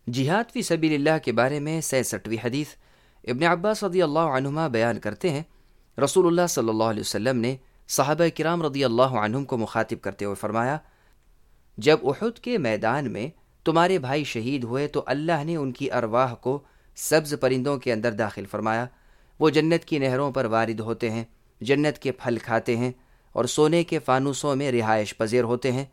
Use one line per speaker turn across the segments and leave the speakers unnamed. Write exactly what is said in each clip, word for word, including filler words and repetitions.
جہاد فی سبیل اللہ کے بارے میں سینسٹھویں حدیث ابن عباس رضی اللہ عنہما بیان کرتے ہیں، رسول اللہ صلی اللہ علیہ وسلم نے صحابہ کرام رضی اللہ عنہم کو مخاطب کرتے ہوئے فرمایا، جب احد کے میدان میں تمہارے بھائی شہید ہوئے تو اللہ نے ان کی ارواح کو سبز پرندوں کے اندر داخل فرمایا، وہ جنت کی نہروں پر وارد ہوتے ہیں، جنت کے پھل کھاتے ہیں اور سونے کے فانوسوں میں رہائش پذیر ہوتے ہیں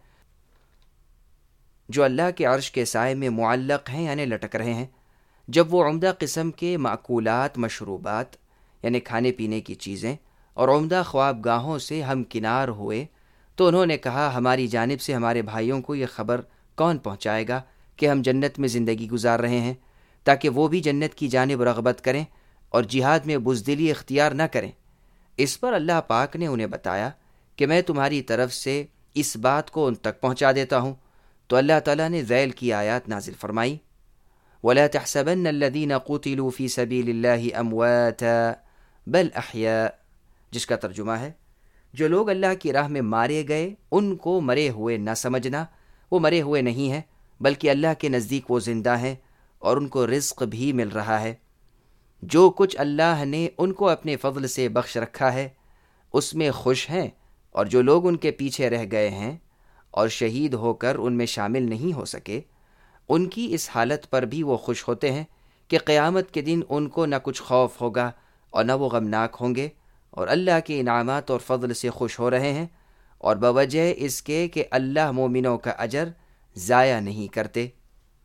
جو اللہ کے عرش کے سائے میں معلق ہیں یعنی لٹک رہے ہیں۔ جب وہ عمدہ قسم کے معقولات، مشروبات یعنی کھانے پینے کی چیزیں اور عمدہ خواب گاہوں سے ہم کنار ہوئے تو انہوں نے کہا، ہماری جانب سے ہمارے بھائیوں کو یہ خبر کون پہنچائے گا کہ ہم جنت میں زندگی گزار رہے ہیں، تاکہ وہ بھی جنت کی جانب رغبت کریں اور جہاد میں بزدلی اختیار نہ کریں۔ اس پر اللہ پاک نے انہیں بتایا کہ میں تمہاری طرف سے اس بات کو ان تک پہنچا دیتا ہوں۔ تو اللہ تعالیٰ نے ذیل کی آیات نازل فرمائی، وَلَا تَحْسَبَنَّ الَّذِينَ قُتِلُوا فِي سَبِيلِ اللَّهِ أَمْوَاتًا بَلْ أَحْيَاءٌ، جس کا ترجمہ ہے، جو لوگ اللہ کی راہ میں مارے گئے ان کو مرے ہوئے نہ سمجھنا، وہ مرے ہوئے نہیں ہیں بلکہ اللہ کے نزدیک وہ زندہ ہیں اور ان کو رزق بھی مل رہا ہے۔ جو کچھ اللہ نے ان کو اپنے فضل سے بخش رکھا ہے اس میں خوش ہیں، اور جو لوگ ان کے پیچھے رہ گئے ہیں اور شہید ہو کر ان میں شامل نہیں ہو سکے، ان کی اس حالت پر بھی وہ خوش ہوتے ہیں کہ قیامت کے دن ان کو نہ کچھ خوف ہوگا اور نہ وہ غمناک ہوں گے، اور اللہ کے انعامات اور فضل سے خوش ہو رہے ہیں، اور بوجہ اس کے کہ اللہ مومنوں کا اجر ضائع نہیں کرتے۔